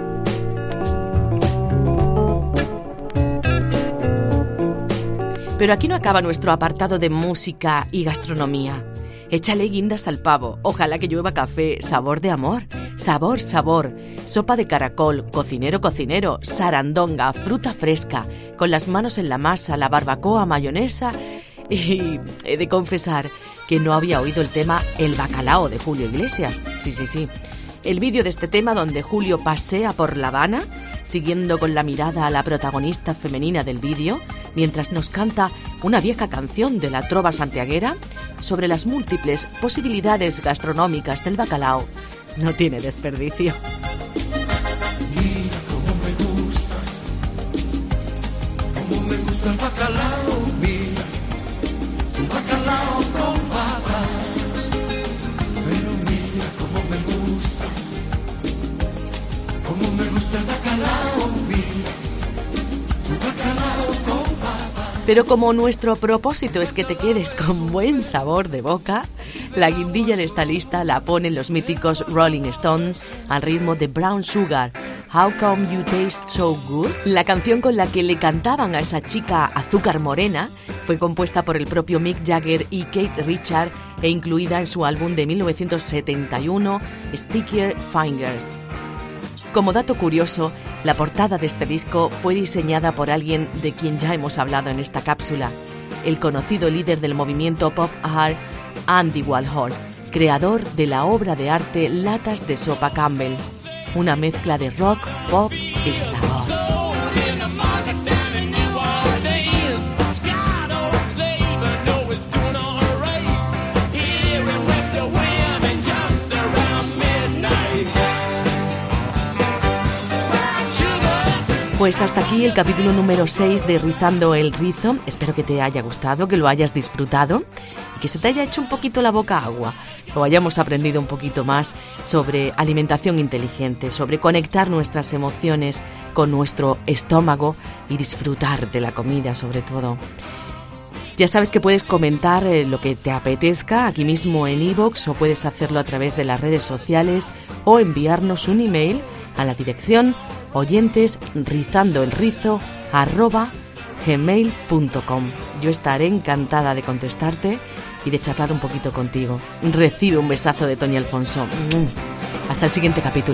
Pero aquí no acaba nuestro apartado de música y gastronomía. Échale guindas al pavo, ojalá que llueva café, sabor de amor, sabor, sabor, sopa de caracol, cocinero, cocinero, sarandonga, fruta fresca, con las manos en la masa, la barbacoa, mayonesa. Y he de confesar que no había oído el tema El bacalao de Julio Iglesias. Sí, sí, sí. El vídeo de este tema donde Julio pasea por La Habana, siguiendo con la mirada a la protagonista femenina del vídeo, mientras nos canta una vieja canción de la trova santiaguera sobre las múltiples posibilidades gastronómicas del bacalao, no tiene desperdicio. Mira cómo me gusta, cómo me gusta el bacalao, mira, tu bacalao con papas, pero mira cómo me gusta, cómo me gusta el bacalao, mira, tu bacalao con papas. Pero como nuestro propósito es que te quedes con buen sabor de boca, la guindilla de esta lista la ponen los míticos Rolling Stones al ritmo de Brown Sugar, How Come You Taste So Good. La canción con la que le cantaban a esa chica azúcar morena fue compuesta por el propio Mick Jagger y Keith Richards e incluida en su álbum de mil novecientos setenta y uno, Stickier Fingers. Como dato curioso, la portada de este disco fue diseñada por alguien de quien ya hemos hablado en esta cápsula, el conocido líder del movimiento pop art Andy Warhol, creador de la obra de arte Latas de Sopa Campbell, una mezcla de rock, pop y sabor. Pues hasta aquí el capítulo número seis de Rizando el Rizo. Espero que te haya gustado, que lo hayas disfrutado y que se te haya hecho un poquito la boca agua, o hayamos aprendido un poquito más sobre alimentación inteligente, sobre conectar nuestras emociones con nuestro estómago y disfrutar de la comida sobre todo. Ya sabes que puedes comentar eh, lo que te apetezca aquí mismo en iVoox, o puedes hacerlo a través de las redes sociales o enviarnos un email a la dirección oyentes rizando el rizo arroba gmail punto com. Yo estaré encantada de contestarte y de charlar un poquito contigo. Recibe un besazo de Toñi Alfonso. Hasta el siguiente capítulo.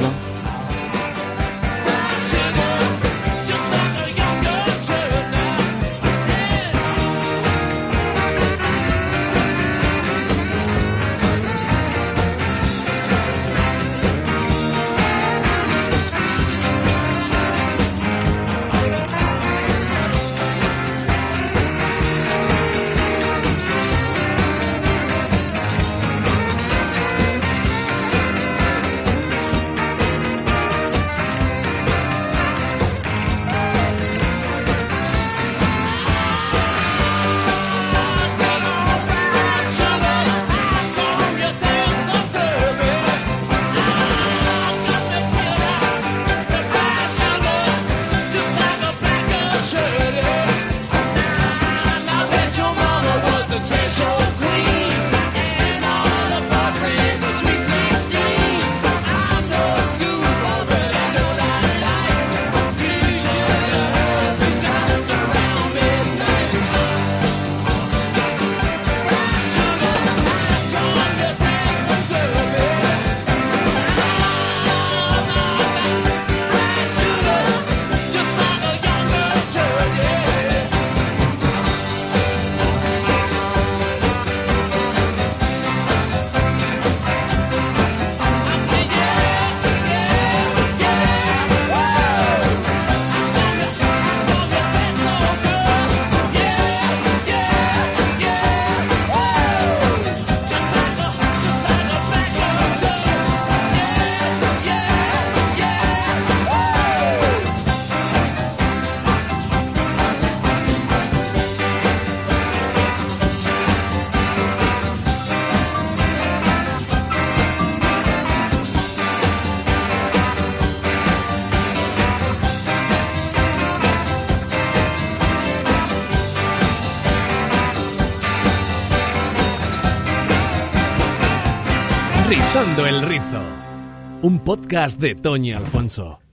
Rizando el Rizo, un podcast de Toñi Alfonso.